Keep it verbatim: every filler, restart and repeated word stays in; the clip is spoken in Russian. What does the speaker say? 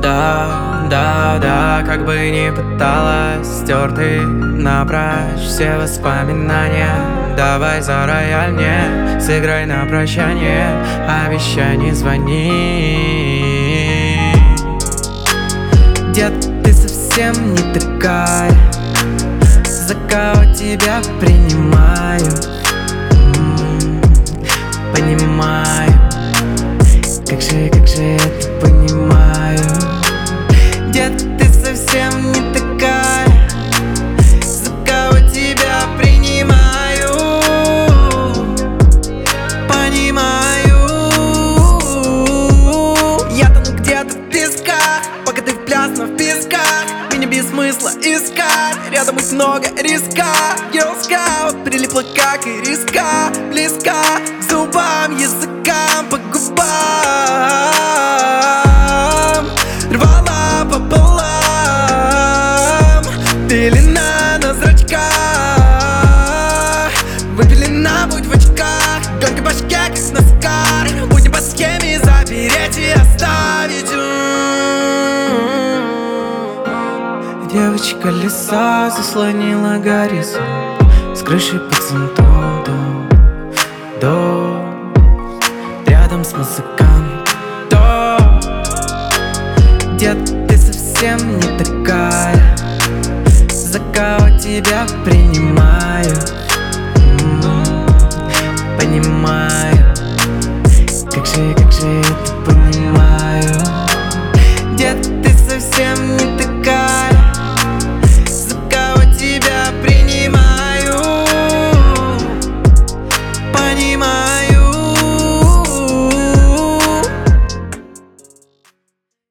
Да, да, да, как бы ни пыталась, стерты напрочь все воспоминания. Давай за рояль мне, сыграй на прощание, обещай не звони. Дед, ты совсем не такая, за кого тебя принимаю. М-м, понимаю, как же, как же это понимаю. Дед, ты совсем не такая, за кого тебя принимаю. Понимаю. Я тону где-то в песках, пока ты в плясных песках. Меня без смысла искать, рядом их много риска. Girl Scout прилипла как и риска, близка к зубам, языкам, по губам. Рвала пополам, пелена на зрачках, выпилена будь в очках, гонка башке как наскар. Будем по схеме запереть и оставить. Девочка лиса заслонила горизонт, с крыши под зонтом дом, дом, рядом с музыкантом. Дед, ты совсем не такая, за кого тебя принимаю. М-м, понимаю, как же, как же это